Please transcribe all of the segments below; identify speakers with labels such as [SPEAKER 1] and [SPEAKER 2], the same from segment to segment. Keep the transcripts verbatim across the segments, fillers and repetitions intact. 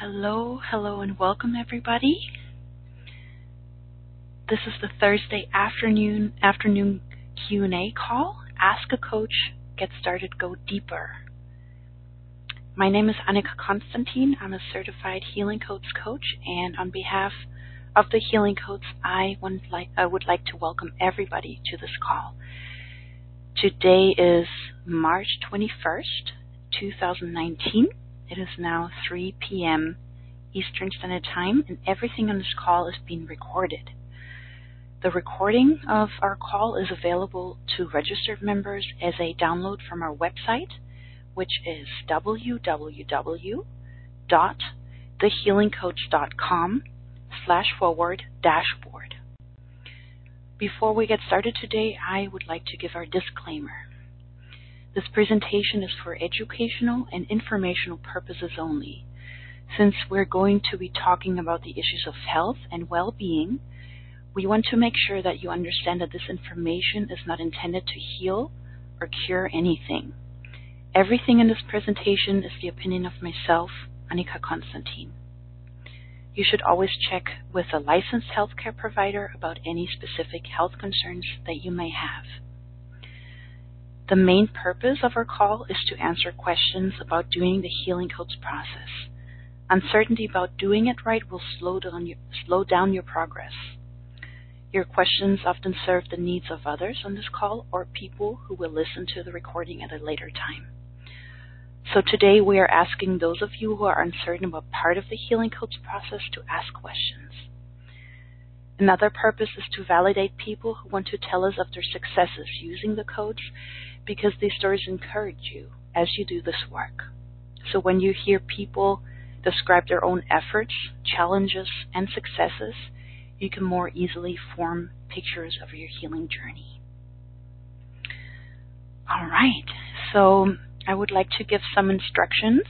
[SPEAKER 1] Hello, hello, and welcome everybody. This is the Thursday afternoon afternoon Q and A call. Ask a Coach, Get Started, Go Deeper. My name is Annika Konstantin. I'm a certified Healing Codes coach, and on behalf of the Healing Codes, I would like I would like to welcome everybody to this call. Today is March twenty-first, two thousand nineteen. It is now three p.m. Eastern Standard Time, and everything on this call is being recorded. The recording of our call is available to registered members as a download from our website, which is w w w dot the healing coach dot com slash forward dashboard. Before we get started today, I would like to give our disclaimer. This presentation is for educational and informational purposes only. Since we're going to be talking about the issues of health and well-being, we want to make sure that you understand that this information is not intended to heal or cure anything. Everything in this presentation is the opinion of myself, Annika Konstantin. You should always check with a licensed healthcare provider about any specific health concerns that you may have. The main purpose of our call is to answer questions about doing the Healing Codes process. Uncertainty about doing it right will slow down your, slow down your progress. Your questions often serve the needs of others on this call or people who will listen to the recording at a later time. So today we are asking those of you who are uncertain about part of the Healing Codes process to ask questions. Another purpose is to validate people who want to tell us of their successes using the codes, because these stories encourage you as you do this work. So when you hear people describe their own efforts, challenges, and successes, you can more easily form pictures of your healing journey. All right, so I would like to give some instructions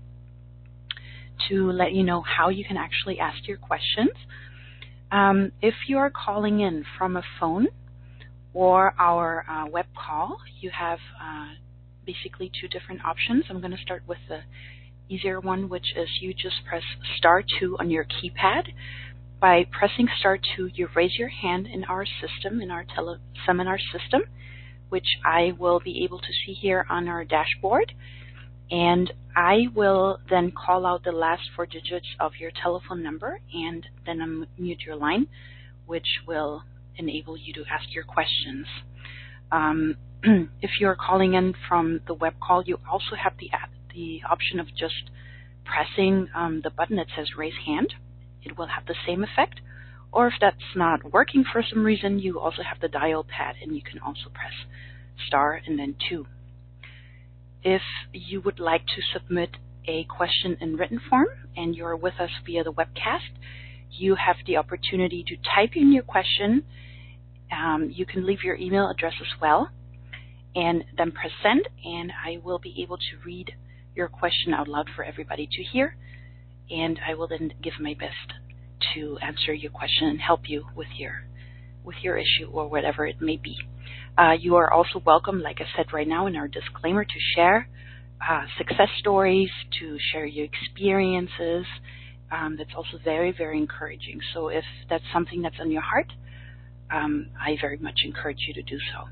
[SPEAKER 1] to let you know how you can actually ask your questions. Um, if you are calling in from a phone or our uh, web call, you have uh, basically two different options. I'm going to start with the easier one, which is you just press star two on your keypad. By pressing star two, you raise your hand in our system, in our tele seminar system, which I will be able to see here on our dashboard. And I will then call out the last four digits of your telephone number and then unmute your line, which will enable you to ask your questions. Um, if you're calling in from the web call, you also have the the option of just pressing um, the button that says raise hand. It will have the same effect. Or if that's not working for some reason, you also have the dial pad, and you can also press star and then two. If you would like to submit a question in written form and you're with us via the webcast, you have the opportunity to type in your question. Um, you can leave your email address as well, and then press send, and I will be able to read your question out loud for everybody to hear, and I will then give my best to answer your question and help you with your with your issue or whatever it may be. Uh, you are also welcome, like I said right now in our disclaimer, to share uh, success stories, to share your experiences. Um, that's also very, very encouraging. So if that's something that's on your heart, um, I very much encourage you to do so.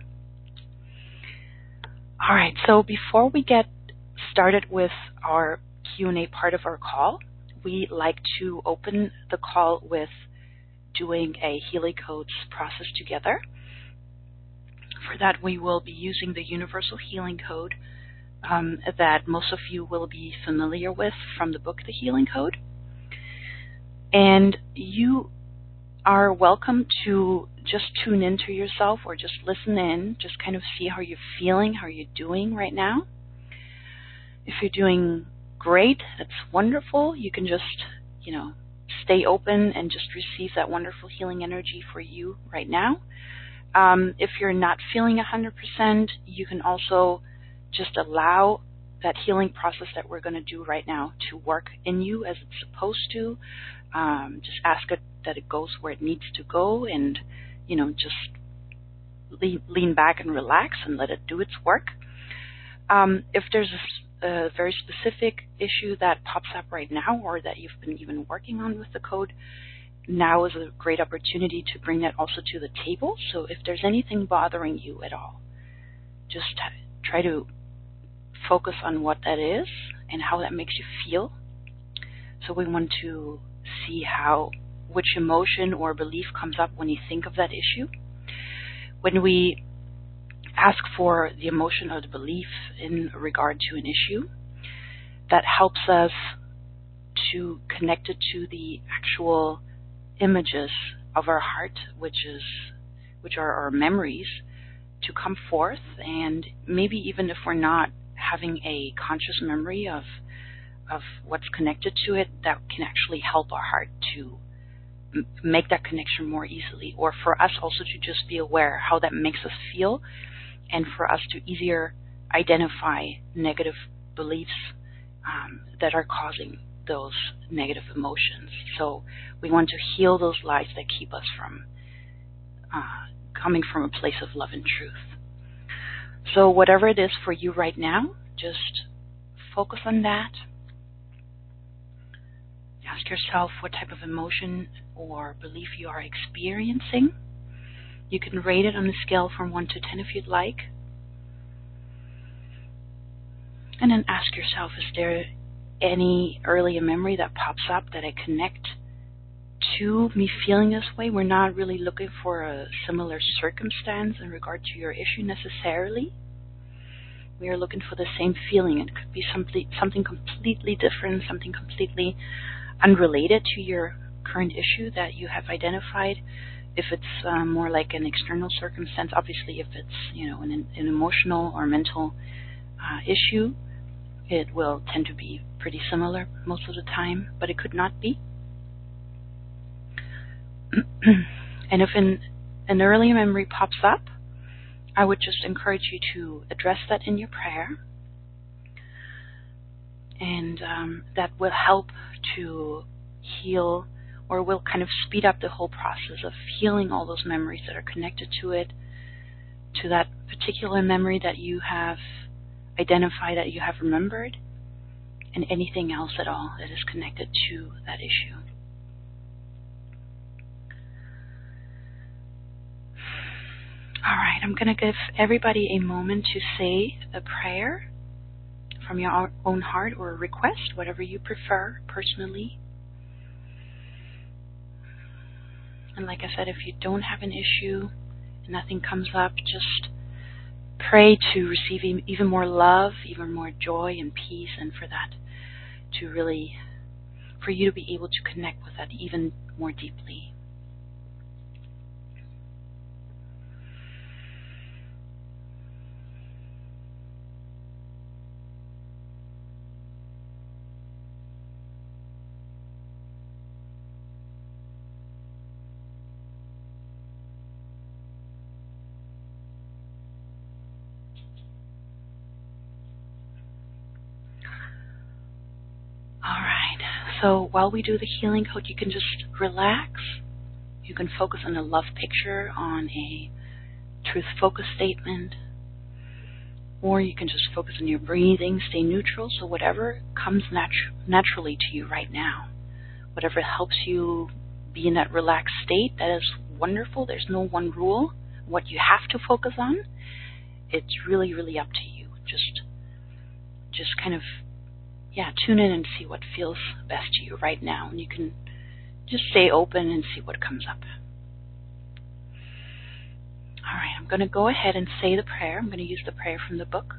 [SPEAKER 1] All right, so before we get started with our Q and A part of our call, we like to open the call with doing a Healing Codes process together. For that, we will be using the Universal Healing Code um, that most of you will be familiar with from the book, The Healing Code. And you are welcome to just tune into yourself or just listen in, just kind of see how you're feeling, how you're doing right now. If you're doing great, that's wonderful. You can just, you know, stay open and just receive that wonderful healing energy for you right now. Um, if you're not feeling one hundred percent, you can also just allow that healing process that we're going to do right now to work in you as it's supposed to. Um, just ask it that it goes where it needs to go, and, you know, just lean, lean back and relax and let it do its work. Um, if there's a a very specific issue that pops up right now or that you've been even working on with the code, now is a great opportunity to bring that also to the table. So if there's anything bothering you at all, just try to focus on what that is and how that makes you feel. So we want to see how, which emotion or belief comes up when you think of that issue. When we ask for the emotion or the belief in regard to an issue, that helps us to connect it to the actual images of our heart, which is which are our memories, to come forth. And maybe even if we're not having a conscious memory of of what's connected to it, that can actually help our heart to m- make that connection more easily, or for us also to just be aware how that makes us feel, and for us to easier identify negative beliefs um, that are causing those negative emotions. So we want to heal those lies that keep us from uh, coming from a place of love and truth. So whatever it is for you right now, just focus on that. Ask yourself what type of emotion or belief you are experiencing. You can rate it on a scale from one to ten if you'd like. And then ask yourself, is there any earlier memory that pops up that I connect to me feeling this way? We're not really looking for a similar circumstance in regard to your issue necessarily. We are looking for the same feeling. It could be something, something completely different, something completely unrelated to your current issue that you have identified. If it's um, more like an external circumstance, obviously if it's, you know, an, an emotional or mental uh, issue, it will tend to be pretty similar most of the time, but it could not be. And if an, an early memory pops up, I would just encourage you to address that in your prayer, and um, that will help to heal, or will kind of speed up the whole process of healing all those memories that are connected to it, to that particular memory that you have identified, that you have remembered, and anything else at all that is connected to that issue. All right, I'm going to give everybody a moment to say a prayer from your own heart, or a request, whatever you prefer personally. And like I said, if you don't have an issue, nothing comes up, just pray to receive even more love, even more joy and peace, and for that to really, for you to be able to connect with that even more deeply. All right, so while we do the healing code, you can just relax. You can focus on a love picture, on a truth focus statement, or you can just focus on your breathing, stay neutral. So whatever comes natu- naturally to you right now, whatever helps you be in that relaxed state, that is wonderful. There's no one rule what you have to focus on. It's really, really up to you. Just, just kind of, yeah, tune in and see what feels best to you right now. And you can just stay open and see what comes up. All right, I'm going to go ahead and say the prayer. I'm going to use the prayer from the book.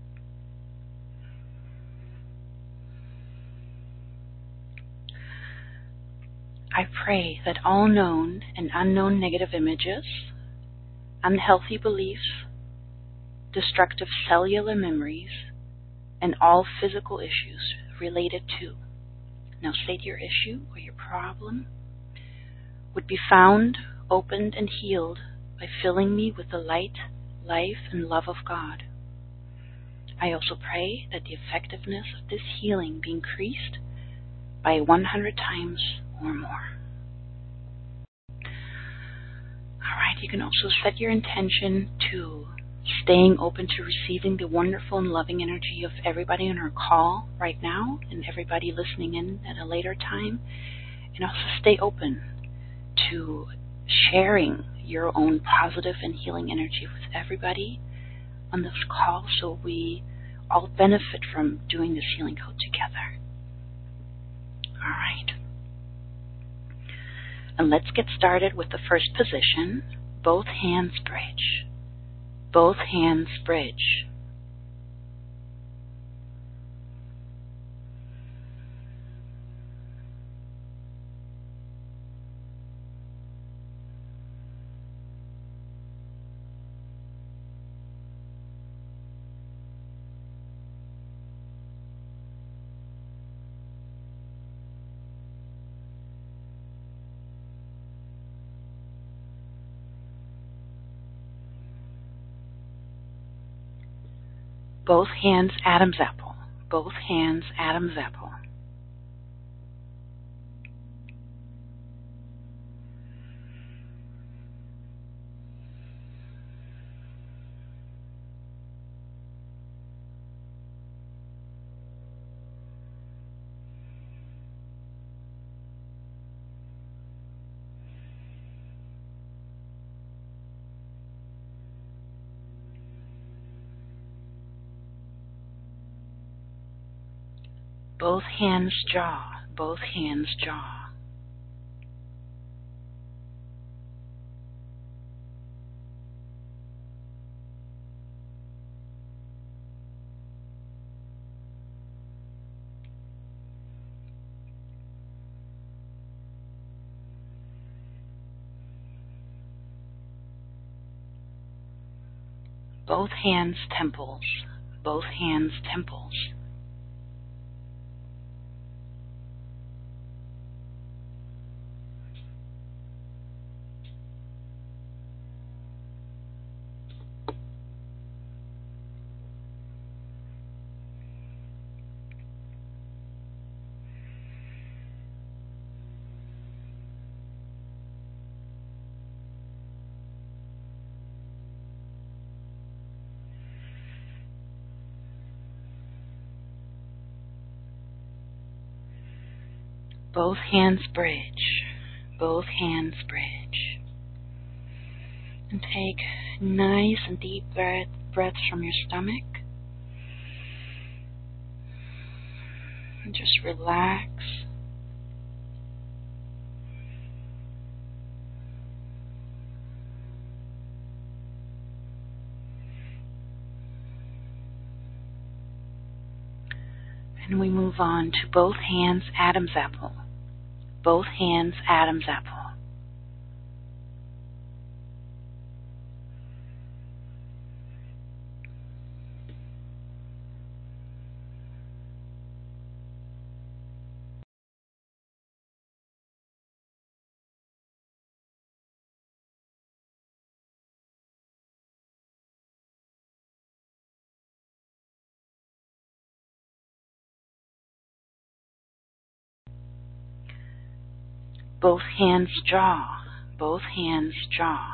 [SPEAKER 1] I pray that all known and unknown negative images, unhealthy beliefs, destructive cellular memories, and all physical issues related to, now state your issue or your problem, would be found, opened, and healed by filling me with the light, life, and love of God. I also pray that the effectiveness of this healing be increased by one hundred times or more. All right, you can also set your intention to staying open to receiving the wonderful and loving energy of everybody on our call right now and everybody listening in at a later time. And also stay open to sharing your own positive and healing energy with everybody on this call so we all benefit from doing this healing code together. All right. And let's get started with the first position, both hands bridge. Both hands bridge. Both hands Adam's apple. Both hands Adam's apple. Both hands jaw. Both hands jaw. Both hands temples. Both hands temples. Both hands bridge. Both hands bridge. And take nice and deep breath, breaths from your stomach. And just relax. And we move on to both hands Adam's apple. Both hands Adam's apple. Both hands jaw. Both hands jaw.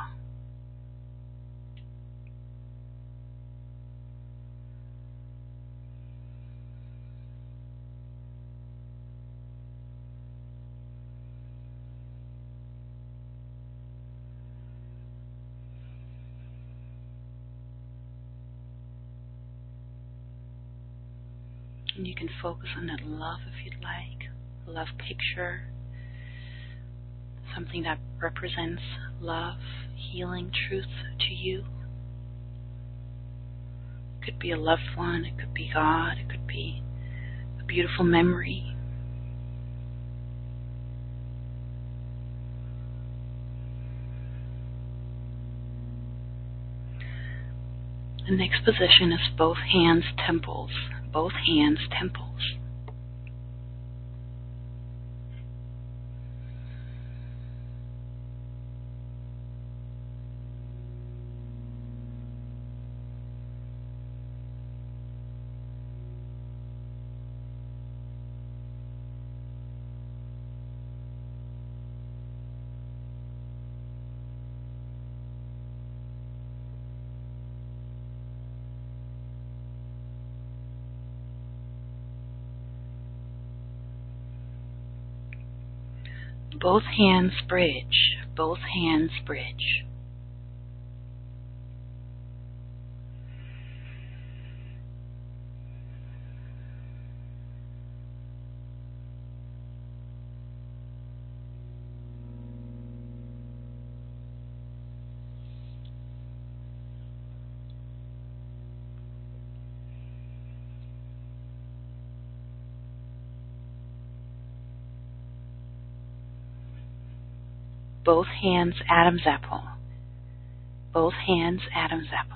[SPEAKER 1] And you can focus on that love if you'd like. A love picture. Something that represents love, healing, truth to you. It could be a loved one, it could be God, it could be a beautiful memory. The next position is both hands temples. Both hands temples. Both hands bridge. Both hands bridge. Both hands Adam's apple. Both hands Adam's apple.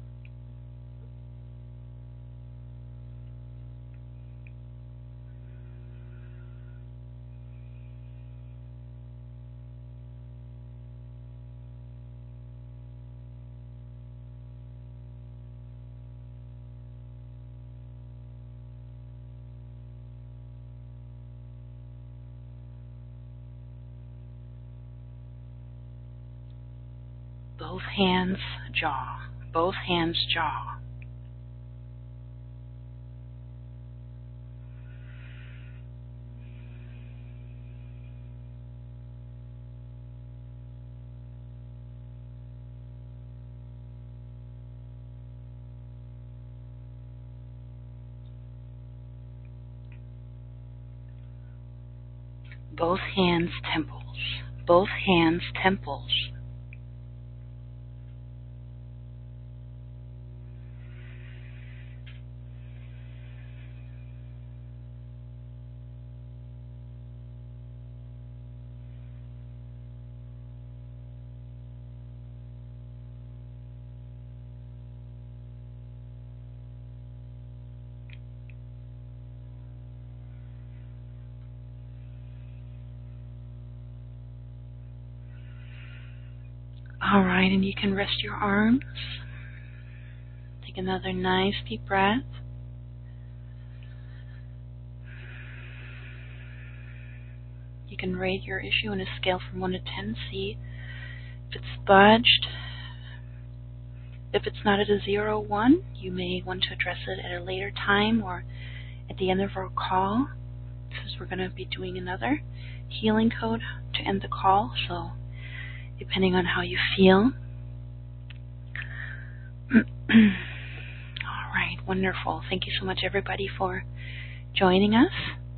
[SPEAKER 1] Both hands jaw. Both hands jaw. Both hands temples. Both hands temples. All right, and you can rest your arms. Take another nice deep breath. You can rate your issue on a scale from one to ten. See if it's budged. If it's not at a zero or one, you may want to address it at a later time or at the end of our call, because we're going to be doing another healing code to end the call. So depending on how you feel. All right, wonderful. Thank you so much, everybody, for joining us.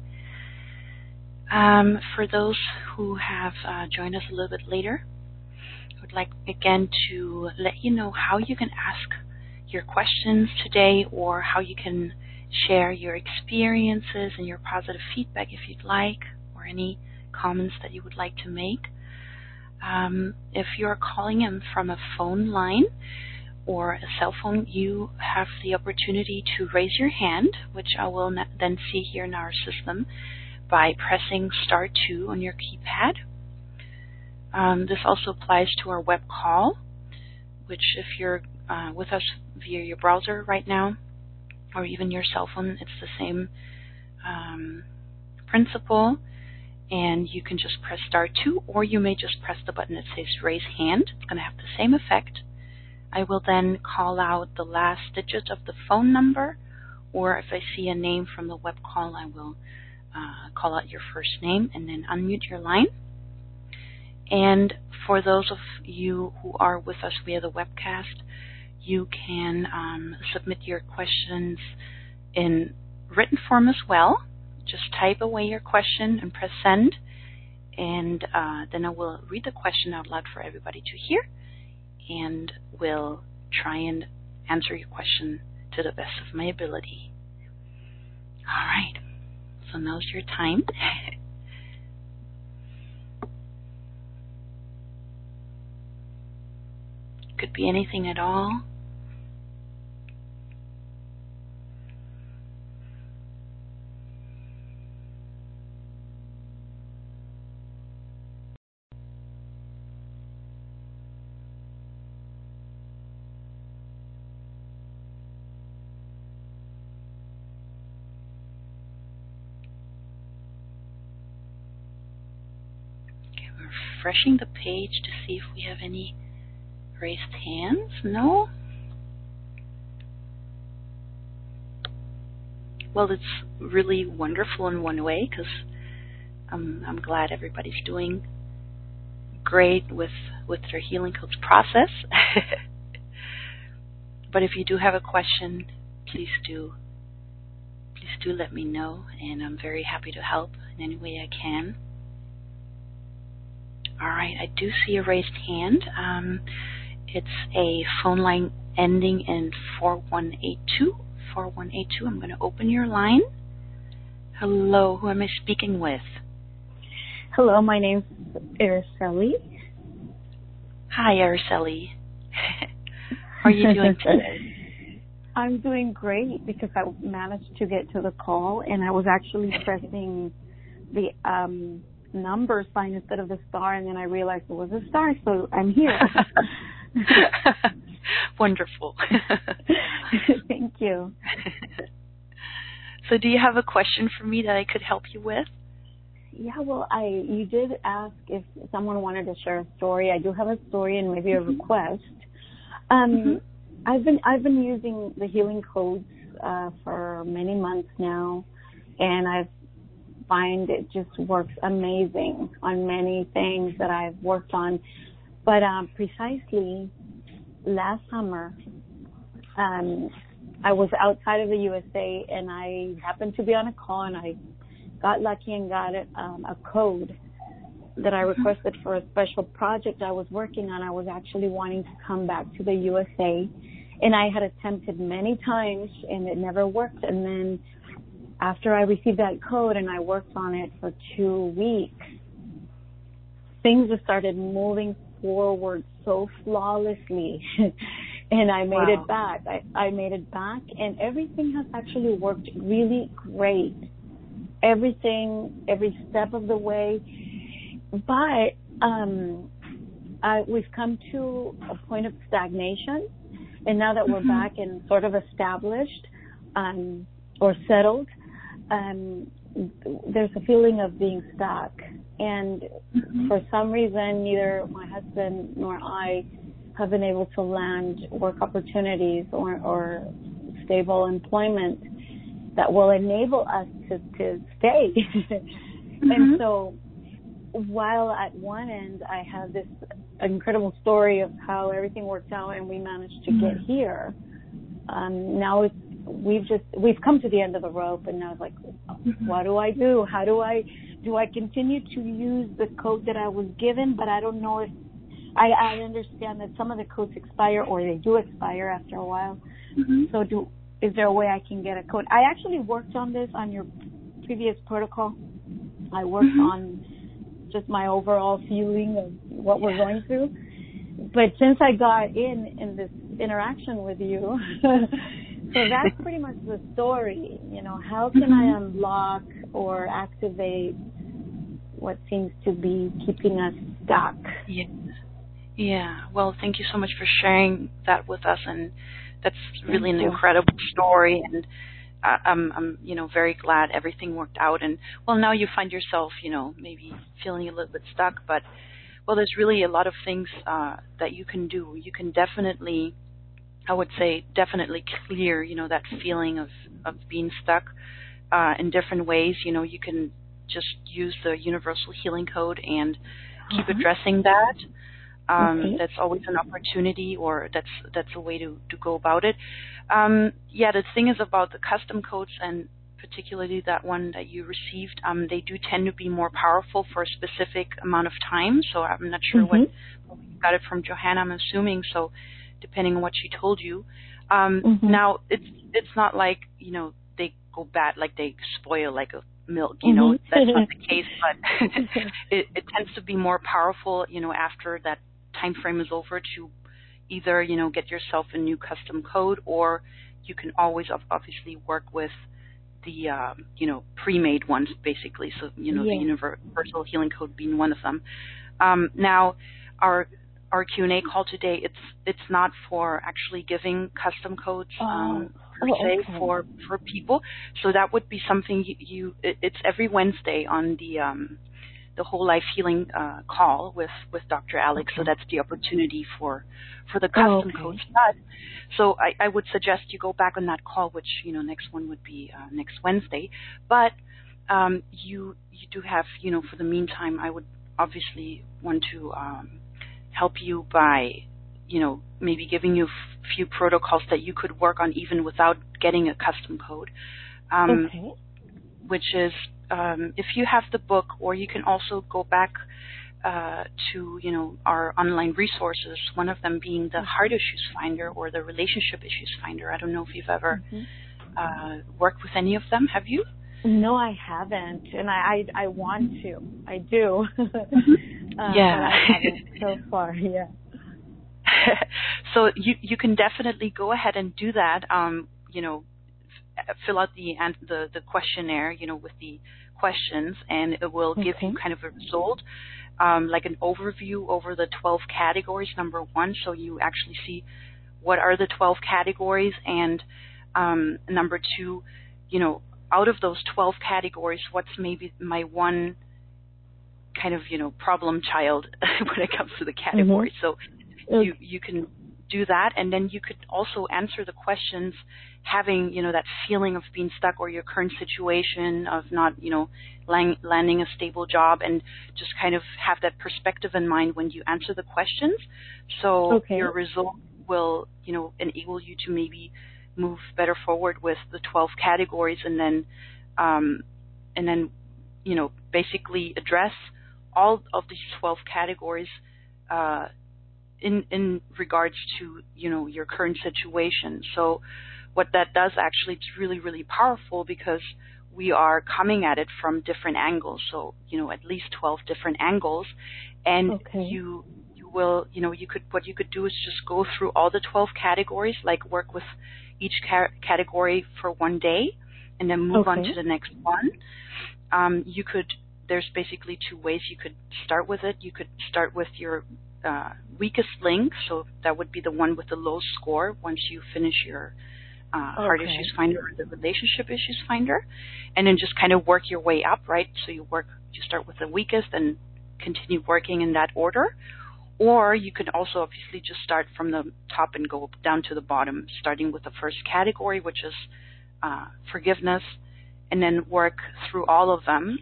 [SPEAKER 1] Um, for those who have uh, joined us a little bit later, I would like again to let you know how you can ask your questions today, or how you can share your experiences and your positive feedback if you'd like, or any comments that you would like to make. Um, if you're calling in from a phone line or a cell phone, you have the opportunity to raise your hand, which I will then see here in our system by pressing star two on your keypad. Um, this also applies to our web call, which if you're uh, with us via your browser right now, or even your cell phone, it's the same um, principle. And you can just press star two, or you may just press the button that says raise hand. It's going to have the same effect. I will then call out the last digit of the phone number, or if I see a name from the web call, I will uh, call out your first name and then unmute your line. And for those of you who are with us via the webcast, you can um, submit your questions in written form as well. Just type away your question and press send, and uh, then I will read the question out loud for everybody to hear, and will try and answer your question to the best of my ability. All right, so now's your time. Could be anything at all. Refreshing the page to see if we have any raised hands. No? Well, it's really wonderful in one way, because I'm, I'm glad everybody's doing great with, with their healing coach process. But if you do have a question, please do, please do let me know, and I'm very happy to help in any way I can. All right, I do see a raised hand. Um, it's a phone line ending in four one eight two. four one eight two. I'm going to open your line. Hello, who am I speaking with?
[SPEAKER 2] Hello, my name's Araceli.
[SPEAKER 1] Hi, Araceli. How are you doing today?
[SPEAKER 2] I'm doing great because I managed to get to the call, and I was actually pressing the um, number sign instead of the star, and then I realized it was a star, so I'm here.
[SPEAKER 1] Wonderful.
[SPEAKER 2] Thank you.
[SPEAKER 1] So do you have a question for me that I could help you with?
[SPEAKER 2] Yeah, well, I you did ask if someone wanted to share a story. I do have a story and maybe a
[SPEAKER 1] Mm-hmm.
[SPEAKER 2] request. Um,
[SPEAKER 1] Mm-hmm.
[SPEAKER 2] I've been I've been using the healing codes uh, for many months now, and I find it just works amazing on many things that I've worked on. But um, precisely last summer, um, I was outside of the U S A, and I happened to be on a call, and I got lucky and got it, um, a code that I requested for a special project I was working on. I was actually wanting to come back to the U S A, and I had attempted many times, and it never worked. And then after I received that code and I worked on it for two weeks, things just started moving forward so flawlessly. And I made
[SPEAKER 1] Wow.
[SPEAKER 2] it back. I, I made it back, and everything has actually worked really great. Everything, every step of the way. But um, I, we've come to a point of stagnation, and now that we're
[SPEAKER 1] Mm-hmm.
[SPEAKER 2] back and sort of established um, or settled, um, there's a feeling of being stuck. And
[SPEAKER 1] Mm-hmm.
[SPEAKER 2] for some reason, neither my husband nor I have been able to land work opportunities or, or stable employment that will enable us to, to stay.
[SPEAKER 1] Mm-hmm.
[SPEAKER 2] And so while at one end I have this incredible story of how everything worked out and we managed to get here, um, now it's, we've just, we've come to the end of the rope, and now it's like, what do I do? How do I, do I continue to use the code that I was given, but I don't know if, I, I understand that some of the codes expire, or they do expire after a while.
[SPEAKER 1] Mm-hmm.
[SPEAKER 2] So do, is there a way I can get a code? I actually worked on this on your previous protocol. I worked
[SPEAKER 1] Mm-hmm.
[SPEAKER 2] on just my overall feeling of what we're going through. But since I got in in this interaction with you, so that's pretty much the story. You know, how can I unlock or activate what seems to be keeping us stuck?
[SPEAKER 1] Yeah. Yeah. Well, thank you so much for sharing that with us, and that's really
[SPEAKER 2] Thank
[SPEAKER 1] an
[SPEAKER 2] you.
[SPEAKER 1] incredible story. And I- I'm, I'm, you know, very glad everything worked out. And well, now you find yourself, you know, maybe feeling a little bit stuck, but well, there's really a lot of things uh, that you can do. You can definitely, I would say, definitely clear, you know, that feeling of of being stuck uh, in different ways. You know, you can just use the Universal Healing Code and keep
[SPEAKER 2] Uh-huh.
[SPEAKER 1] addressing that. Um,
[SPEAKER 2] Okay.
[SPEAKER 1] that's always an opportunity, or that's that's a way to, to go about it. Um, yeah, the thing is about the custom codes, and particularly that one that you received, um, they do tend to be more powerful for a specific amount of time. So I'm not sure
[SPEAKER 2] Mm-hmm.
[SPEAKER 1] what you got it from Johanna, I'm assuming. So depending on what she told you. Um,
[SPEAKER 2] Mm-hmm.
[SPEAKER 1] now it's it's not like, you know, they go bad, like they spoil like a milk, you know,
[SPEAKER 2] Mm-hmm.
[SPEAKER 1] that's not the case, but it, it tends to be more powerful, you know, after that time frame is over, to either, you know, get yourself a new custom code, or you can always obviously work with the, um, you know, pre-made ones, basically. So, you know, the
[SPEAKER 2] Yeah.
[SPEAKER 1] Universal Healing Code being one of them. Um, now, our our Q and A call today, it's it's not for actually giving custom codes
[SPEAKER 2] Oh.
[SPEAKER 1] um, per
[SPEAKER 2] Oh,
[SPEAKER 1] se
[SPEAKER 2] okay.
[SPEAKER 1] for for people. So that would be something you, you it, it's every Wednesday on the um, the Whole Life Healing uh, call with, with Doctor Alex. So
[SPEAKER 2] Okay.
[SPEAKER 1] that's the opportunity for for the
[SPEAKER 2] Oh,
[SPEAKER 1] custom
[SPEAKER 2] okay.
[SPEAKER 1] codes. But so I, I would suggest you go back on that call, which, you know, next one would be uh, next Wednesday. But um, you you do have, you know, for the meantime, I would obviously want to um, help you by, you know, maybe giving you a few protocols that you could work on even without getting a custom code. Um,
[SPEAKER 2] okay.
[SPEAKER 1] Which is, um, if you have the book, or you can also go back uh, to, you know, our online resources, one of them being the Heart Issues Finder or the Relationship Issues Finder. I don't know if you've ever
[SPEAKER 2] Mm-hmm.
[SPEAKER 1] uh, worked with any of them. Have you?
[SPEAKER 2] No, I haven't, and I I, I want to. I do.
[SPEAKER 1] Mm-hmm.
[SPEAKER 2] uh,
[SPEAKER 1] Yeah.
[SPEAKER 2] but I haven't so far. Yeah.
[SPEAKER 1] So you you can definitely go ahead and do that. Um, you know, f- fill out the an- the the questionnaire, you know, with the questions, and it will give
[SPEAKER 2] Okay.
[SPEAKER 1] you kind of a result, um, like an overview over the twelve categories. Number one, so you actually see what are the twelve categories, and um, number two, you know, out of those twelve categories, what's maybe my one kind of, you know, problem child when it comes to the category.
[SPEAKER 2] Mm-hmm.
[SPEAKER 1] So
[SPEAKER 2] Okay.
[SPEAKER 1] you you can do that, and then you could also answer the questions having, you know, that feeling of being stuck, or your current situation of not, you know, lang- landing a stable job, and just kind of have that perspective in mind when you answer the questions. So
[SPEAKER 2] Okay.
[SPEAKER 1] your result will, you know, enable you to maybe move better forward with the twelve categories, and then um, and then, you know, basically address all of these twelve categories uh, in in regards to, you know, your current situation. So what that does actually, it's really, really powerful, because we are coming at it from different angles. So, you know, at least twelve different angles, and
[SPEAKER 2] Okay.
[SPEAKER 1] you you will, you know, you could, what you could do is just go through all the twelve categories, like work with each ca- category for one day, and then move on
[SPEAKER 2] Okay.
[SPEAKER 1] to the next one. Um, you could, there's basically two ways you could start with it. You could start with your uh, weakest link, so that would be the one with the low score once you finish your uh, Heart
[SPEAKER 2] Okay.
[SPEAKER 1] Issues Finder or the Relationship Issues Finder, and then just kind of work your way up, right? So you work, you start with the weakest and continue working in that order. Or you could also obviously just start from the top and go down to the bottom, starting with the first category, which is uh, forgiveness, and then work through all of them.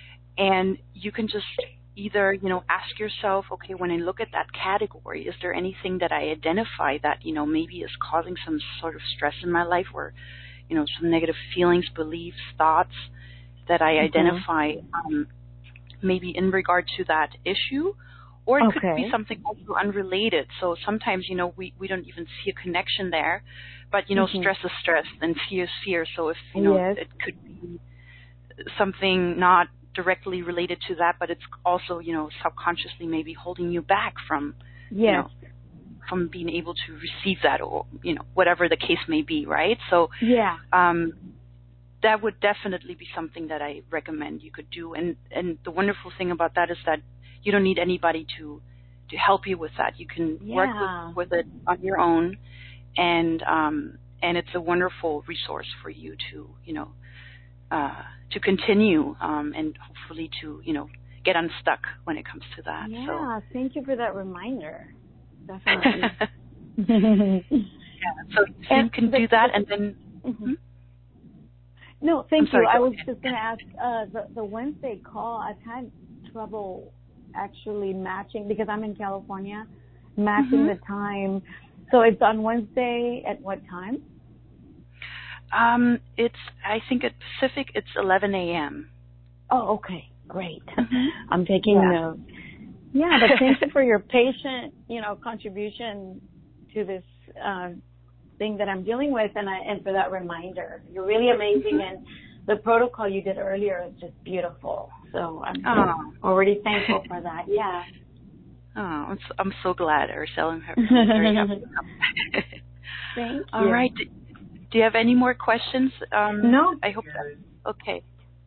[SPEAKER 1] And you can just either, you know, ask yourself, okay, when I look at that category, is there anything that I identify that, you know, maybe is causing some sort of stress in my life, or, you know, some negative feelings, beliefs, thoughts that I
[SPEAKER 2] Mm-hmm.
[SPEAKER 1] identify um, maybe in regard to that issue? Or it
[SPEAKER 2] Okay.
[SPEAKER 1] could be something also unrelated. So sometimes, you know, we, we don't even see a connection there. But, you know,
[SPEAKER 2] Mm-hmm.
[SPEAKER 1] stress is stress and fear is fear. So if, you know,
[SPEAKER 2] Yes.
[SPEAKER 1] it could be something not directly related to that, but it's also, you know, subconsciously maybe holding you back from, you
[SPEAKER 2] Yes.
[SPEAKER 1] know, from being able to receive that, or, you know, whatever the case may be, right? So
[SPEAKER 2] Yeah.
[SPEAKER 1] um, that would definitely be something that I recommend you could do. And, and the wonderful thing about that is that you don't need anybody to, to help you with that. You can
[SPEAKER 2] Yeah.
[SPEAKER 1] work with, with it on your own, and um, and it's a wonderful resource for you to, you know, uh, to continue um, and hopefully to, you know, get unstuck when it comes to that.
[SPEAKER 2] Yeah.
[SPEAKER 1] So
[SPEAKER 2] Thank you for that reminder. Definitely.
[SPEAKER 1] yeah, so, so you can
[SPEAKER 2] the,
[SPEAKER 1] do that,
[SPEAKER 2] the,
[SPEAKER 1] and then.
[SPEAKER 2] mm-hmm.
[SPEAKER 1] Hmm?
[SPEAKER 2] No, thank
[SPEAKER 1] I'm sorry.
[SPEAKER 2] you. I
[SPEAKER 1] Go
[SPEAKER 2] was
[SPEAKER 1] ahead.
[SPEAKER 2] just going to ask uh, the the Wednesday call. I've had trouble actually matching, because I'm in California, matching
[SPEAKER 1] Mm-hmm.
[SPEAKER 2] the time. So it's on Wednesday at what time?
[SPEAKER 1] Um, it's, I think at Pacific it's eleven a.m.
[SPEAKER 2] Oh, okay, great.
[SPEAKER 1] Mm-hmm.
[SPEAKER 2] I'm taking
[SPEAKER 1] Yeah.
[SPEAKER 2] notes. Yeah, but thank you for your patient, you know, contribution to this uh, thing that I'm dealing with, and I, and for that reminder. You're really amazing,
[SPEAKER 1] Mm-hmm.
[SPEAKER 2] and the protocol you did earlier is just beautiful. So I'm
[SPEAKER 1] Oh.
[SPEAKER 2] already thankful for that. Yeah.
[SPEAKER 1] Oh, I'm so, I'm so glad, Ursula. I'm, ha- I'm very happy.
[SPEAKER 2] Thank
[SPEAKER 1] All
[SPEAKER 2] you.
[SPEAKER 1] right. Do you have any more questions? Um,
[SPEAKER 2] No,
[SPEAKER 1] I hope that. Okay.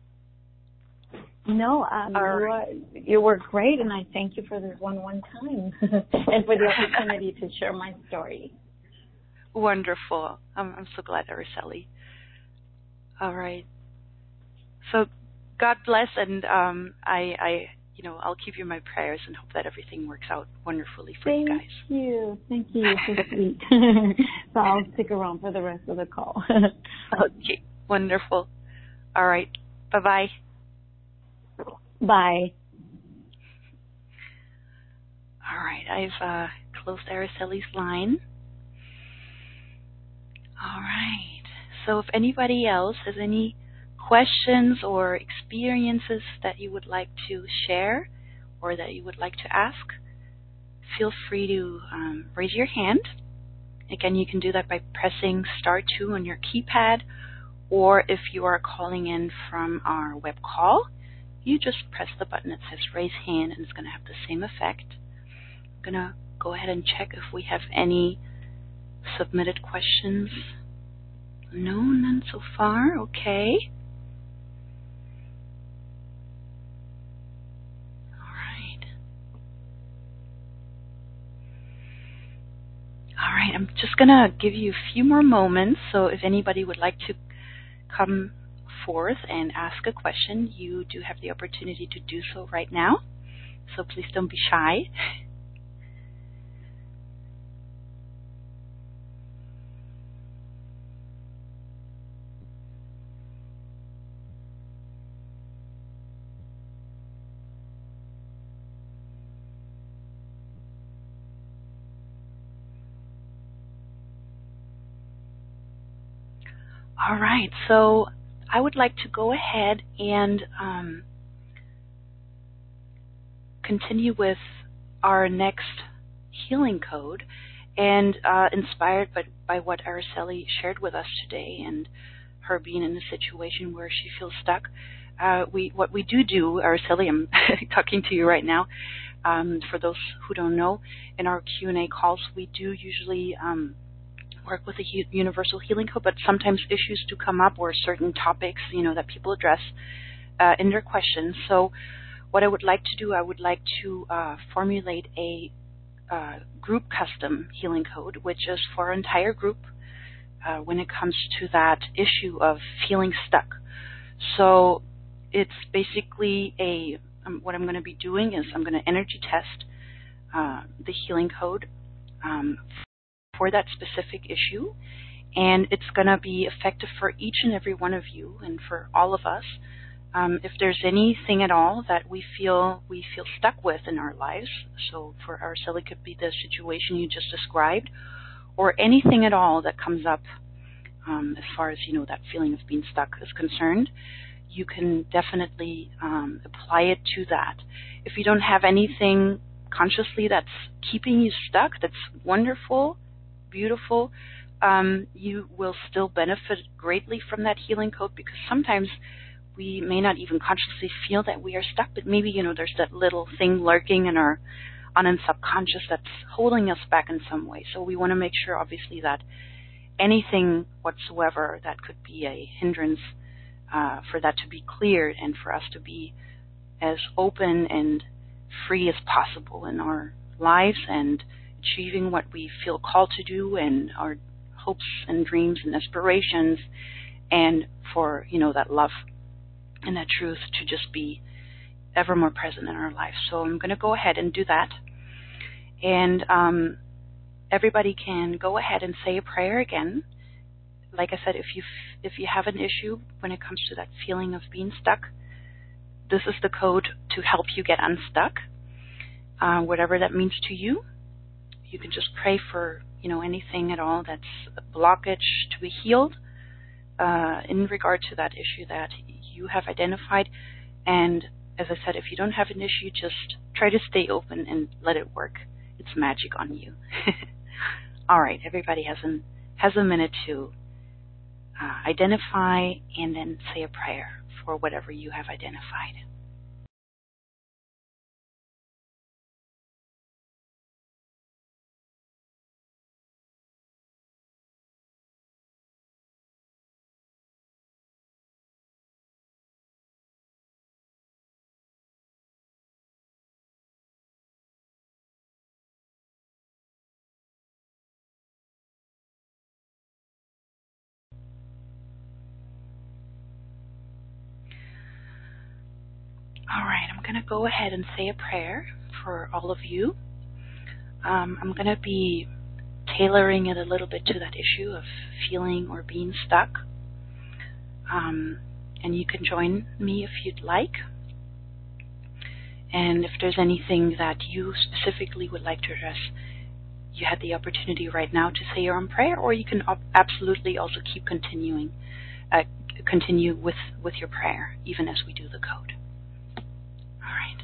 [SPEAKER 2] no, um,
[SPEAKER 1] All
[SPEAKER 2] you
[SPEAKER 1] right.
[SPEAKER 2] are, you were great, and I thank you for this one one time and for the opportunity to share my story.
[SPEAKER 1] Wonderful. I'm, I'm so glad, Araceli. All right. So God bless, and um, I, I, you know, I'll keep you in my prayers and hope that everything works out wonderfully for
[SPEAKER 2] Thank
[SPEAKER 1] you guys.
[SPEAKER 2] you. Thank you. You're so sweet. So I'll stick around for the rest of the call.
[SPEAKER 1] Okay. Wonderful. All right. Bye-bye.
[SPEAKER 2] Bye.
[SPEAKER 1] All right, I've uh, closed Araceli's line. All right. So if anybody else has any questions or experiences that you would like to share or that you would like to ask, feel free to um, raise your hand. Again, you can do that by pressing star two on your keypad, or if you are calling in from our web call, you just press the button that says raise hand and it's going to have the same effect. I'm going to go ahead and check if we have any submitted questions. No, none so far. Okay. All right. All right. I'm just going to give you a few more moments. So if anybody would like to come forth and ask a question, you do have the opportunity to do so right now. So please don't be shy. All right, so I would like to go ahead and um, continue with our next healing code, and uh, inspired by, by what Araceli shared with us today and her being in a situation where she feels stuck. Uh, we what we do do, Araceli, I'm talking to you right now. Um, for those who don't know, in our Q and A calls, we do usually um, work with a he- universal healing code, but sometimes issues do come up or certain topics, you know, that people address uh, in their questions. So what I would like to do, I would like to uh, formulate a uh, group custom healing code, which is for our entire group uh, when it comes to that issue of feeling stuck. So it's basically a, um, what I'm going to be doing is I'm going to energy test uh, the healing code um, for that specific issue, and it's going to be effective for each and every one of you and for all of us. Um, if there's anything at all that we feel we feel stuck with in our lives, so for Araceli, it could be the situation you just described, or anything at all that comes up um, as far as, you know, that feeling of being stuck is concerned, you can definitely um, apply it to that. If you don't have anything consciously that's keeping you stuck, that's wonderful, beautiful, um, you will still benefit greatly from that healing code, because sometimes we may not even consciously feel that we are stuck, but maybe, you know, there's that little thing lurking in our on and subconscious that's holding us back in some way. So we want to make sure, obviously, that anything whatsoever that could be a hindrance, uh, for that to be cleared and for us to be as open and free as possible in our lives and achieving what we feel called to do and our hopes and dreams and aspirations, and for, you know, that love and that truth to just be ever more present in our life. So I'm going to go ahead and do that. And um, everybody can go ahead and say a prayer again. Like I said, if you if you have an issue when it comes to that feeling of being stuck, this is the code to help you get unstuck. Uh, whatever that means to you, you can just pray for, you know, anything at all that's a blockage to be healed uh, in regard to that issue that you have identified. And as I said, if you don't have an issue, just try to stay open and let it work. It's magic on you. All right, everybody has an has a minute to uh, identify and then say a prayer for whatever you have identified. All right, I'm going to go ahead and say a prayer for all of you. Um, I'm going to be tailoring it a little bit to that issue of feeling or being stuck. Um, and you can join me if you'd like. And if there's anything that you specifically would like to address, you have the opportunity right now to say your own prayer, or you can op- absolutely also keep continuing, uh, continue with, with your prayer, even as we do the code. All right.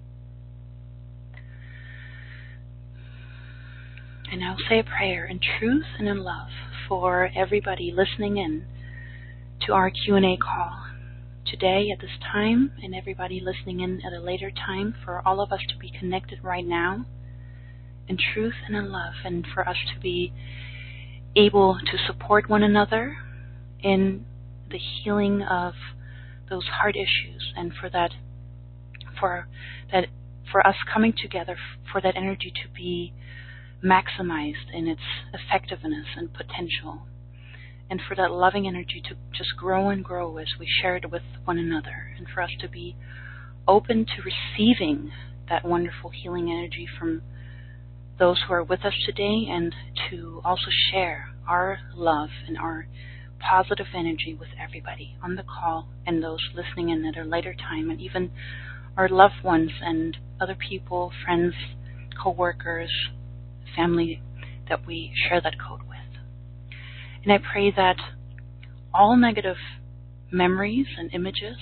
[SPEAKER 1] And I'll say a prayer in truth and in love for everybody listening in to our Q and A call today at this time, and everybody listening in at a later time, for all of us to be connected right now in truth and in love, and for us to be able to support one another in the healing of those heart issues, and for that for that for us coming together, for that energy to be maximized in its effectiveness and potential, and for that loving energy to just grow and grow as we share it with one another, and for us to be open to receiving that wonderful healing energy from those who are with us today, and to also share our love and our positive energy with everybody on the call and those listening in at a later time, and even our loved ones and other people, friends, co-workers, family that we share that code with. And I pray that all negative memories and images,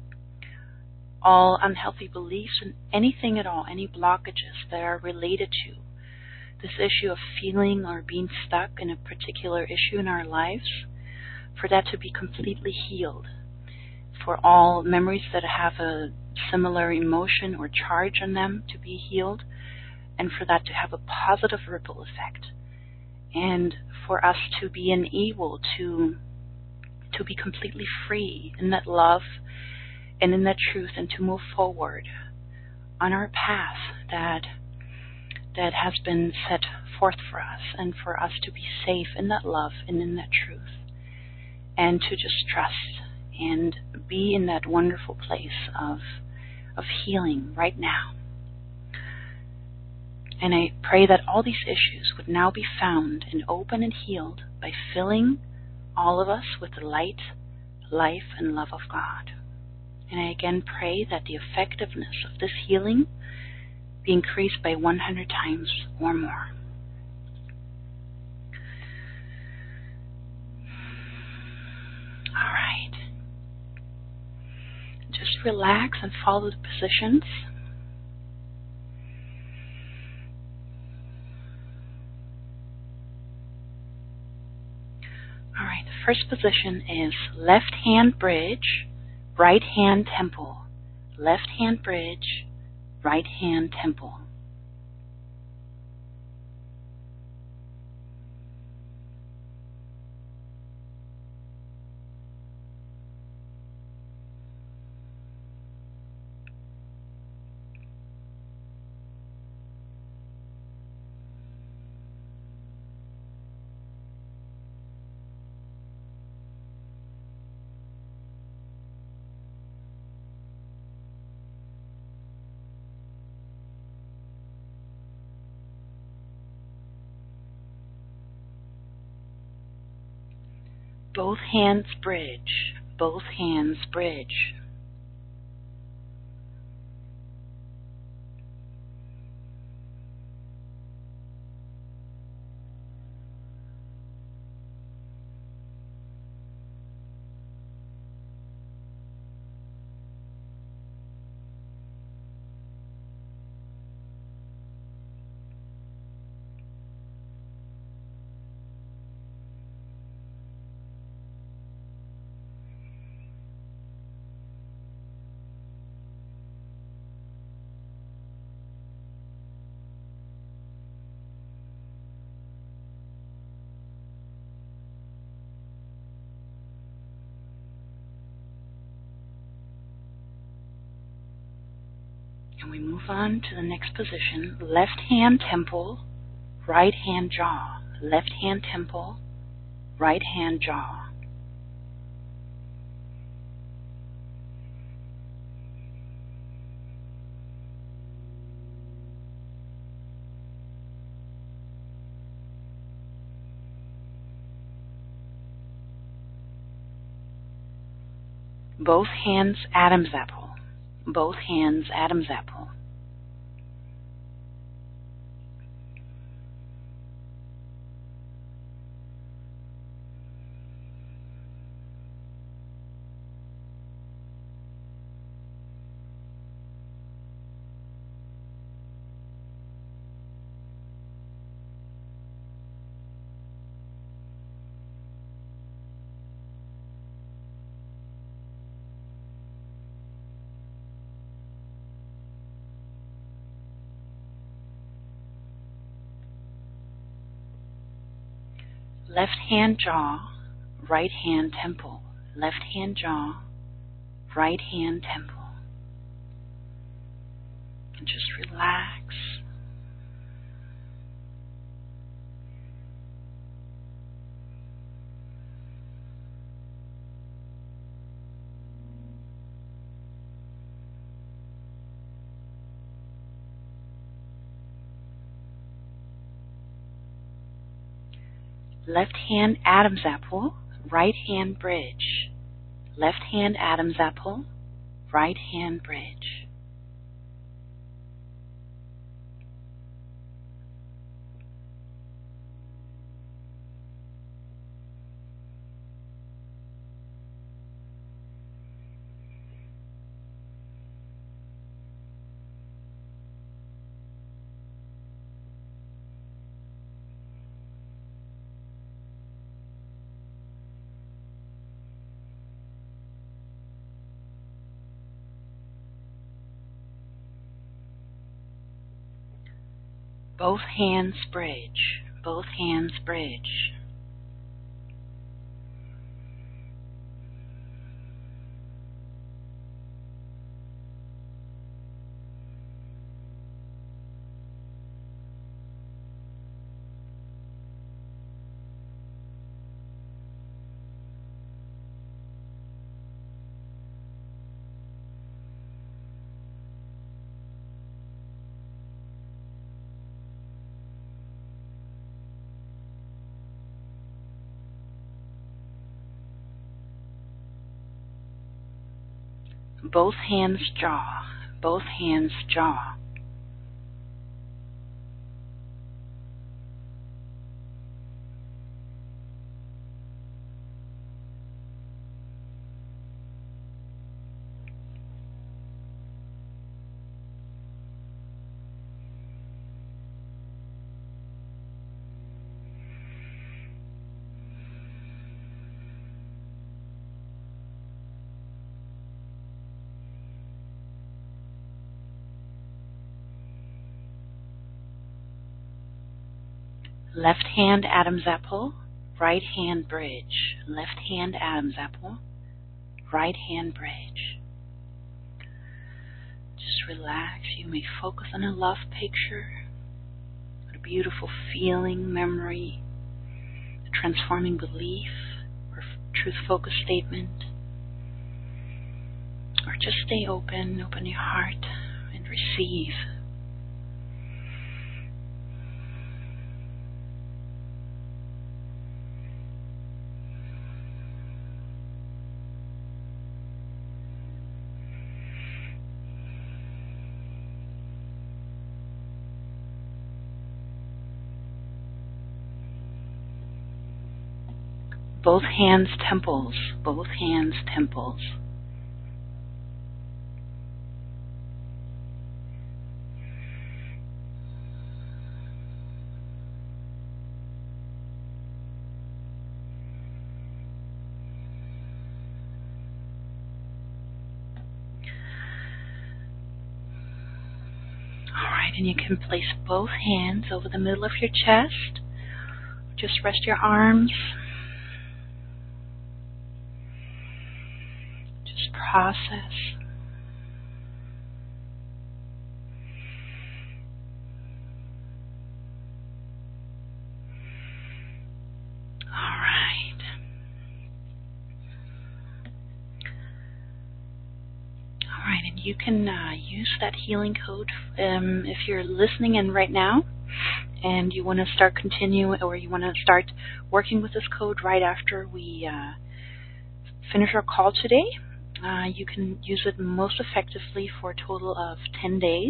[SPEAKER 1] all unhealthy beliefs, and anything at all, any blockages that are related to this issue of feeling or being stuck in a particular issue in our lives, for that to be completely healed, for all memories that have a similar emotion or charge on them to be healed, and for that to have a positive ripple effect, and for us to be enabled to to be completely free in that love and in that truth, and to move forward on our path that that has been set forth for us, and for us to be safe in that love and in that truth, and to just trust and be in that wonderful place of of healing right now. And I pray that all these issues would now be found and open and healed by filling all of us with the light, life, and love of God. And I again pray that the effectiveness of this healing be increased by one hundred times or more. All right. Just relax and follow the positions. All right, the first position is left hand bridge, right hand temple. Left hand bridge, right hand temple. Both hands bridge, both hands bridge. And we move on to the next position, left hand temple, right hand jaw. Left hand temple, right hand jaw. Both hands Adam's apple. Both hands Adam's apple. left hand jaw, right hand temple, left hand jaw, right hand temple. And just relax. Left hand Adam's apple, right hand bridge. Left hand Adam's apple, right hand bridge. Both hands bridge, both hands bridge. Both hands jaw, both hands jaw. Left hand Adam's apple, right hand bridge. Left hand Adam's apple, right hand bridge. Just relax. You may focus on a love picture, a beautiful feeling, memory, a transforming belief, or truth focus statement. Or just stay open, open your heart and receive. Both hands temples, both hands temples. All right, and you can place both hands over the middle of your chest. Just rest your arms. Just process. All right. All right, and you can uh, use that healing code um, if you're listening in right now and you want to start continuing, or you want to start working with this code right after we uh, finish our call today. Uh, you can use it most effectively for a total of ten days.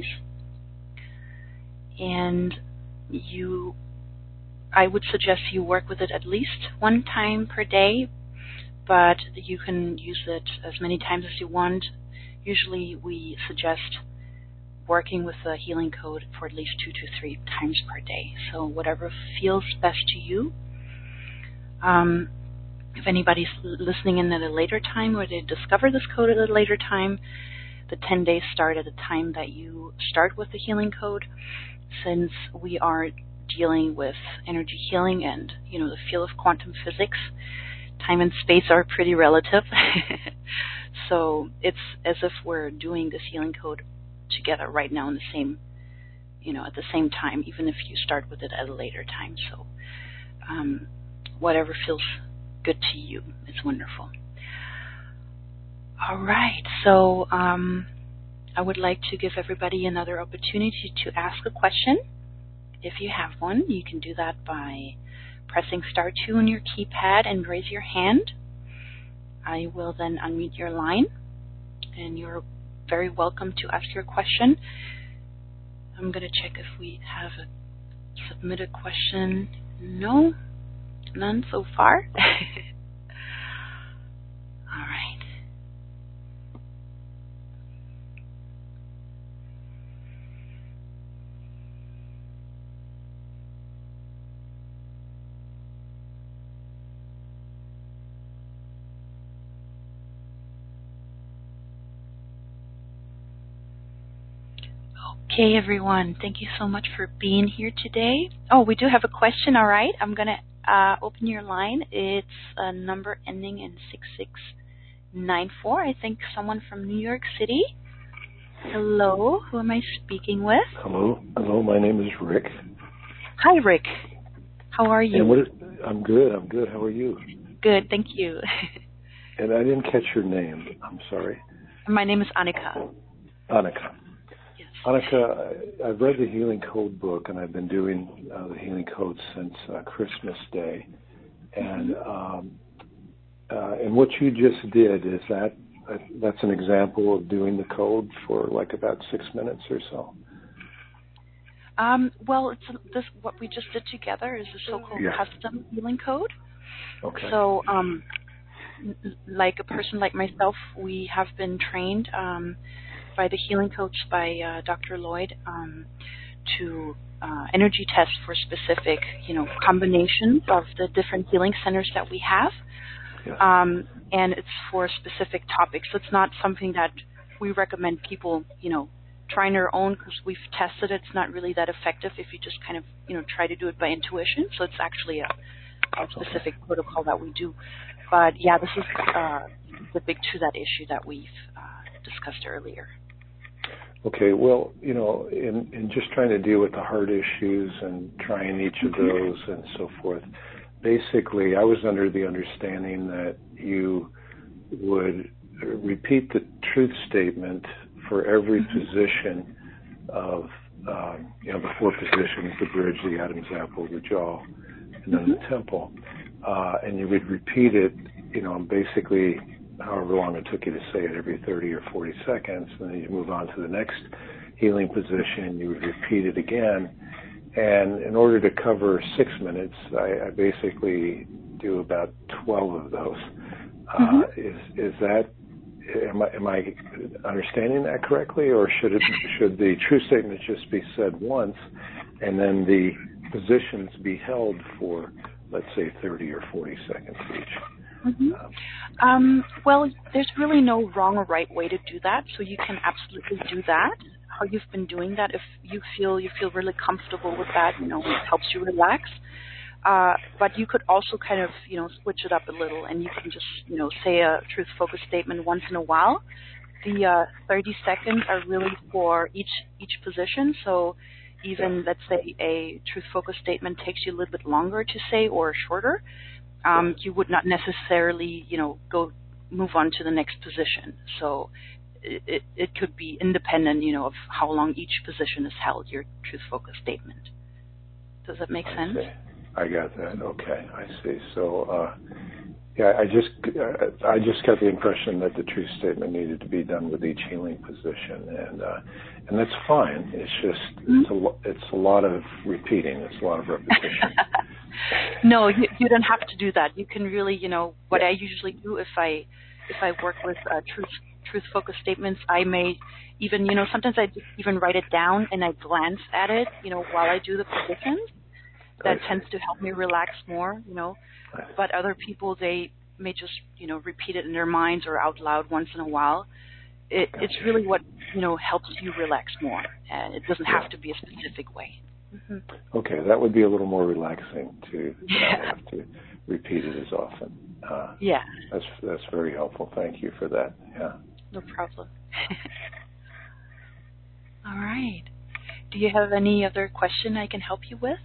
[SPEAKER 1] And you, I would suggest you work with it at least one time per day, but you can use it as many times as you want. Usually we suggest working with the healing code for at least two to three times per day. So whatever feels best to you. Um, if anybody's listening in at a later time, or they discover this code at a later time, the ten days start at the time that you start with the healing code. Since we are dealing with energy healing and, you know, the field of quantum physics, time and space are pretty relative. So it's as if we're doing this healing code together right now in the same, you know, at the same time, even if you start with it at a later time. So um, whatever feels good to you, it's wonderful. All right, so um, I would like to give everybody another opportunity to ask a question. If you have one, you can do that by pressing star two on your keypad and raise your hand. I will then unmute your line, and you're very welcome to ask your question. I'm going to check if we have a submitted question. No, none so far. All right. Okay, everyone. Thank you so much for being here today. Oh, we do have a question. All right. I'm going to uh, open your line. It's a number ending in six six nine four. I think someone from New York City. Hello. Who am I speaking with?
[SPEAKER 3] Hello. Hello. My name is Rick.
[SPEAKER 1] Hi, Rick. How are you?
[SPEAKER 3] And what is, I'm good. I'm good. How are you?
[SPEAKER 1] Good. Thank you.
[SPEAKER 3] And I didn't catch your name. I'm sorry.
[SPEAKER 1] My name is Annika.
[SPEAKER 3] Annika.
[SPEAKER 1] Yes.
[SPEAKER 3] Annika, I've read the Healing Code book, and I've been doing uh, the Healing Code since uh, Christmas Day. And um, uh, and what you just did, is that uh, that's an example of doing the code for like about six minutes or so?
[SPEAKER 1] Um, well, it's a, this what we just did together is a so-called
[SPEAKER 3] yeah.
[SPEAKER 1] custom healing code.
[SPEAKER 3] Okay.
[SPEAKER 1] So, um, like a person like myself, we have been trained um, by the healing coach, by uh, Doctor Lloyd, um, to uh, energy test for specific, you know, combinations of the different healing centers that we have.
[SPEAKER 3] Yeah.
[SPEAKER 1] Um, and it's for specific topics. So it's not something that we recommend people, you know, try on their own, because we've tested it. It's not really that effective if you just kind of, you know, try to do it by intuition. So it's actually a, a specific okay. protocol that we do. But yeah, this is uh, specific to that issue that we've uh, discussed earlier.
[SPEAKER 3] Okay, well, you know, in, in just trying to deal with the heart issues and trying each of those and so forth, basically I was under the understanding that you would repeat the truth statement for every mm-hmm. position of, um, you know, the four positions, the bridge, the Adam's apple, the jaw, and then mm-hmm. the temple. Uh, and you would repeat it, you know, basically however long it took you to say it, every thirty or forty seconds, and then you move on to the next healing position, you would repeat it again. And in order to cover six minutes, I, I basically do about twelve of those. Mm-hmm. Uh, is is that, am I, am I understanding that correctly, or should it, should the truth statement just be said once, and then the positions be held for, let's say, thirty or forty seconds each?
[SPEAKER 1] Mm-hmm. Um, well, there's really no wrong or right way to do that, so you can absolutely do that. How you've been doing that, if you feel you feel really comfortable with that, you know, it helps you relax. Uh, but you could also kind of, you know, switch it up a little, and you can just, you know, say a truth-focused statement once in a while. The uh, thirty seconds are really for each each position, so even, let's say, a truth-focused statement takes you a little bit longer to say or shorter, Um, you would not necessarily, you know, go move on to the next position. So it, it, it could be independent, you know, of how long each position is held, your truth-focused statement. Does that make
[SPEAKER 3] I
[SPEAKER 1] sense?
[SPEAKER 3] See. I got that. Okay, I see. So, uh, yeah, I just uh, I just got the impression that the truth statement needed to be done with each healing position, and uh, and that's fine. It's just mm-hmm. it's a lo- it's a lot of repeating. It's a lot of repetition.
[SPEAKER 1] No, you, you don't have to do that. You can really, you know, what yeah. I usually do if I if I work with uh, truth truth focused statements, I may even, you know, sometimes I just even write it down and I glance at it, you know, while I do the positions. That tends to help me relax more, you know. But other people, they may just, you know, repeat it in their minds or out loud once in a while. It, it's really what, you know, helps you relax more, and it doesn't have to be a specific way. Mm-hmm.
[SPEAKER 3] Okay, that would be a little more relaxing to
[SPEAKER 1] Yeah.
[SPEAKER 3] not have to repeat it as often. Uh,
[SPEAKER 1] yeah.
[SPEAKER 3] that's that's very helpful. Thank you for that. Yeah.
[SPEAKER 1] No problem. All right. Do you have any other question I can help you with?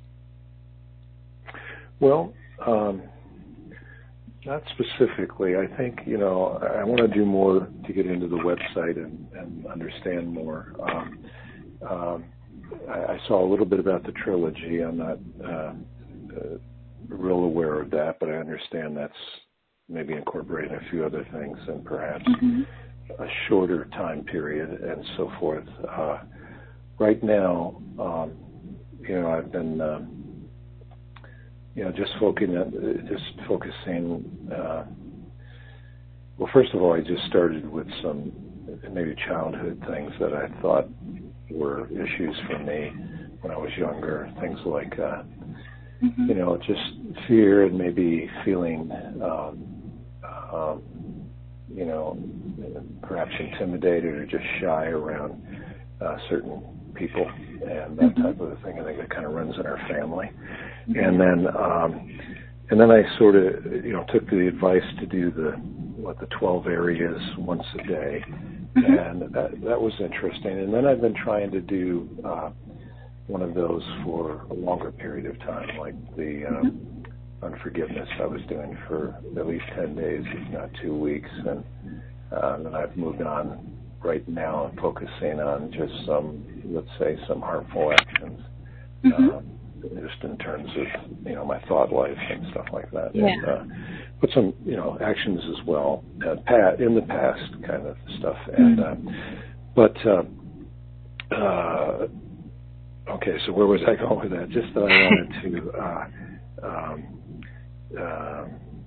[SPEAKER 3] Well, um, not specifically. I think, you know, I want to do more to get into the website and, and understand more. Um, um, I, I saw a little bit about the trilogy. I'm not uh, uh, real aware of that, but I understand that's maybe incorporating a few other things and perhaps
[SPEAKER 1] Mm-hmm.
[SPEAKER 3] a shorter time period and so forth. Uh, right now, um, you know, I've been, um, you know, just focusing, just focusing. Uh, well, first of all, I just started with some maybe childhood things that I thought were issues for me when I was younger. Things like, uh,
[SPEAKER 1] Mm-hmm.
[SPEAKER 3] you know, just fear and maybe feeling, um, um, you know, perhaps intimidated or just shy around uh, certain people and that
[SPEAKER 1] Mm-hmm.
[SPEAKER 3] type of thing. I think it kind of runs in our family. Mm-hmm. And then, um, and then I sort of, you know, took the advice to do the what the twelve areas once a day,
[SPEAKER 1] Mm-hmm.
[SPEAKER 3] and that that was interesting. And then I've been trying to do uh, one of those for a longer period of time, like the um, unforgiveness I was doing for at least ten days, if not two weeks, and uh, then I've moved on right now and focusing on just some, let's say, some harmful actions,
[SPEAKER 1] Mm-hmm.
[SPEAKER 3] um, just in terms of, you know, my thought life and stuff like that.
[SPEAKER 1] Yeah.
[SPEAKER 3] And, uh, but some, you know, actions as well, uh, pat in the past kind of stuff. And, uh, but, uh, uh, okay, so where was I going with that? Just that I wanted to, uh, um, uh,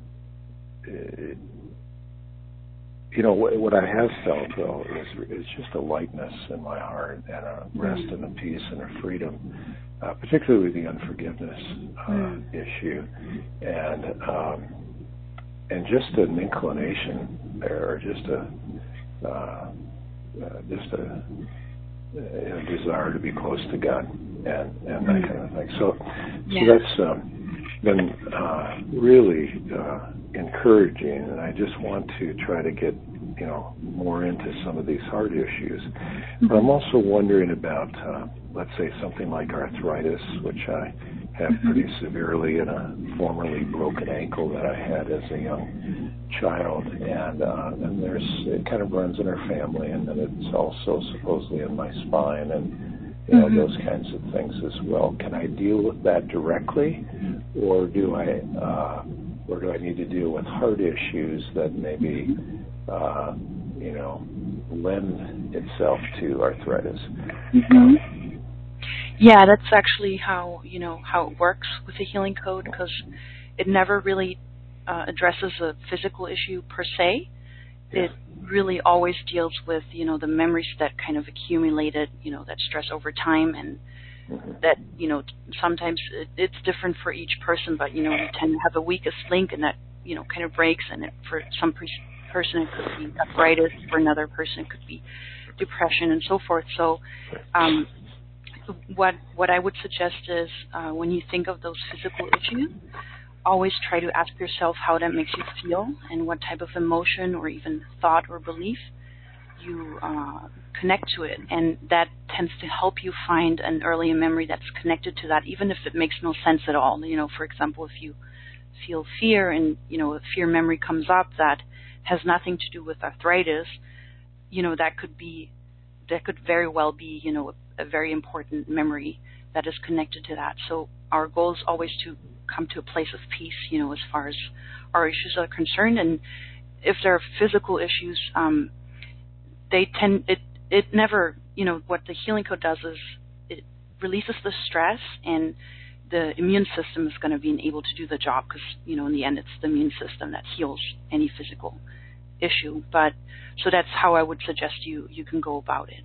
[SPEAKER 3] you know, what, what I have felt, though, is, is just a lightness in my heart and a rest and a peace and a freedom, uh, particularly with the unforgiveness uh, mm. issue, and um, and just an inclination there, or just a uh, uh, just a, a desire to be close to God and and that mm. kind of thing. So, yeah. so that's um, been uh, really uh, encouraging, and I just want to try to get, you know, more into some of these heart issues. Mm-hmm. But I'm also wondering about, uh, let's say, something like arthritis, which I have mm-hmm. pretty severely, and a formerly broken ankle that I had as a young child, and uh, and there's it kind of runs in our family, and then it's also supposedly in my spine, and you know mm-hmm. those kinds of things as well. Can I deal with that directly, or do I? Uh, Or do I need to deal with heart issues that maybe, uh, you know, lend itself to arthritis?
[SPEAKER 1] Mm-hmm. Yeah, that's actually how, you know, how it works with the healing code, because it never really uh, addresses a physical issue per se. Yeah. It really always deals with, you know, the memories that kind of accumulated, you know, that stress over time, and mm-hmm. that, you know, sometimes it, it's different for each person, but, you know, we tend to have a weakest link, and that, you know, kind of breaks, and it, for some pre- person it could be arthritis, for another person it could be depression, and so forth. So um, what what I would suggest is uh, when you think of those physical issues, always try to ask yourself how that makes you feel, and what type of emotion or even thought or belief you uh, connect to it, and that tends to help you find an earlier memory that's connected to that, even if it makes no sense at all. You know, for example, if you feel fear and, you know, a fear memory comes up that has nothing to do with arthritis, you know, that could be, that could very well be, you know, a, a very important memory that is connected to that. So our goal is always to come to a place of peace, you know, as far as our issues are concerned. And if there are physical issues, um, they tend, it, it never, you know, what the healing code does is it releases the stress, and the immune system is going to be able to do the job, because, you know, in the end it's the immune system that heals any physical issue. But so that's how I would suggest you, you can go about it.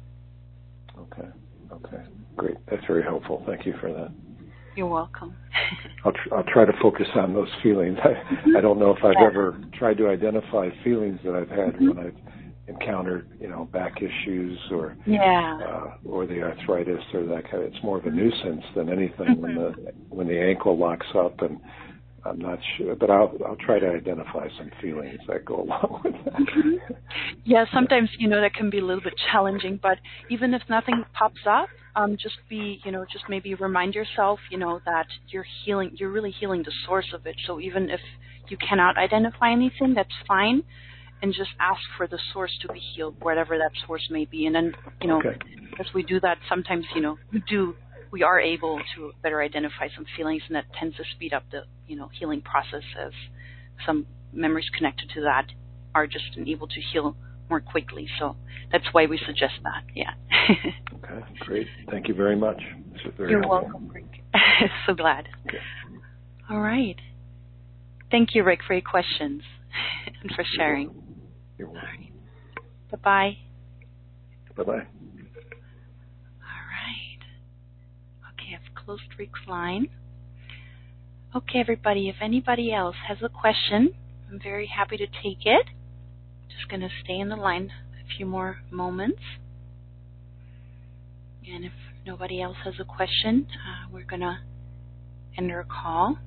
[SPEAKER 3] Okay. Okay. Great. That's very helpful. Thank you for that.
[SPEAKER 1] You're welcome.
[SPEAKER 3] I'll, tr- I'll try to focus on those feelings. I, mm-hmm. I don't know if I've yeah. ever tried to identify feelings that I've had mm-hmm. when I've encountered, you know, back issues or
[SPEAKER 1] Yeah.
[SPEAKER 3] uh, or the arthritis or that kind of. It's more of a nuisance than anything
[SPEAKER 1] Mm-hmm.
[SPEAKER 3] when the when the ankle locks up, and I'm not sure, but I'll I'll try to identify some feelings that go along with that.
[SPEAKER 1] Mm-hmm. Yeah, sometimes you know that can be a little bit challenging, but even if nothing pops up, um, just be you know just maybe remind yourself you know that you're healing, you're really healing the source of it. So even if you cannot identify anything, that's fine. And just ask for the source to be healed, whatever that source may be. And then, you know,
[SPEAKER 3] Okay.
[SPEAKER 1] as we do that, sometimes, you know, we do, we are able to better identify some feelings, and that tends to speed up the, you know, healing process, as some memories connected to that are just able to heal more quickly. So that's why we suggest that. Yeah.
[SPEAKER 3] Okay. Great. Thank you very much. This is very
[SPEAKER 1] You're
[SPEAKER 3] helpful.
[SPEAKER 1] welcome, Rick. So glad.
[SPEAKER 3] Okay.
[SPEAKER 1] All right. Thank you, Rick, for your questions and for sharing.
[SPEAKER 3] You're welcome.
[SPEAKER 1] All right. Bye-bye.
[SPEAKER 3] Bye-bye.
[SPEAKER 1] All right. Okay, I've closed Rick's line. Okay, everybody, if anybody else has a question, I'm very happy to take it. Just going to stay in the line a few more moments. And if nobody else has a question, uh, we're going to end our call.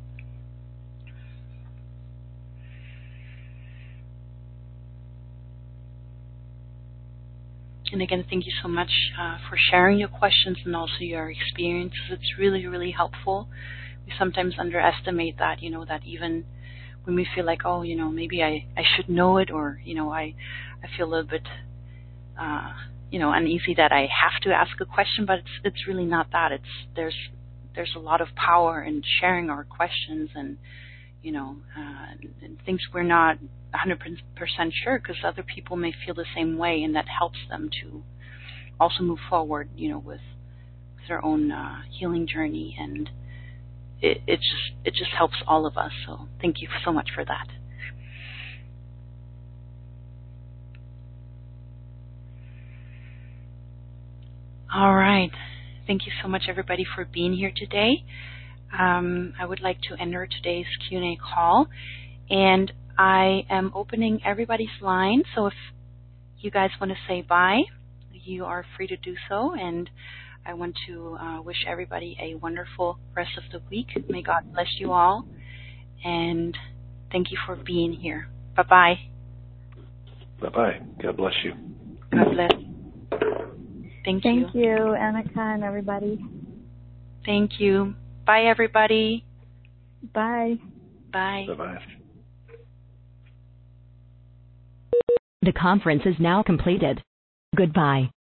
[SPEAKER 1] And again, thank you so much uh, for sharing your questions and also your experiences. It's really, really helpful. We sometimes underestimate that, you know, that even when we feel like, oh, you know, maybe I, I should know it, or, you know, I, I feel a little bit, uh, you know, uneasy that I have to ask a question, but it's it's really not that. It's there's there's a lot of power in sharing our questions and, you know, uh, and things we're not one hundred percent sure, because other people may feel the same way, and that helps them to also move forward, you know, with, with their own uh, healing journey, and it, it just it just helps all of us. So thank you so much for that. All right, thank you so much, everybody, for being here today. Um, I would like to enter today's Q and A call, and I am opening everybody's line, so if you guys want to say bye, you are free to do so, and I want to uh, wish everybody a wonderful rest of the week. May God bless you all, and thank you for being here. Bye-bye.
[SPEAKER 3] Bye-bye. God bless you.
[SPEAKER 1] God bless. Thank you.
[SPEAKER 2] Thank you, Annika and everybody.
[SPEAKER 1] Thank you. Bye, everybody.
[SPEAKER 2] Bye.
[SPEAKER 1] Bye.
[SPEAKER 3] Bye-bye.
[SPEAKER 4] The conference is now completed. Goodbye.